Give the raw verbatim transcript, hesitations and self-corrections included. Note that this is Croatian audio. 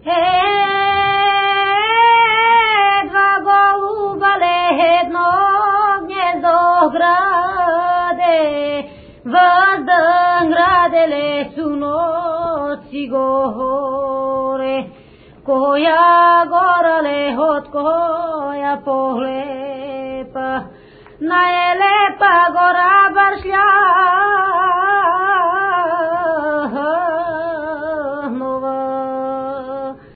Dva goluba jedno gnjezdo grade, vazdan gradele su noći gore, koja gora lehot koja pohlepa, najlepa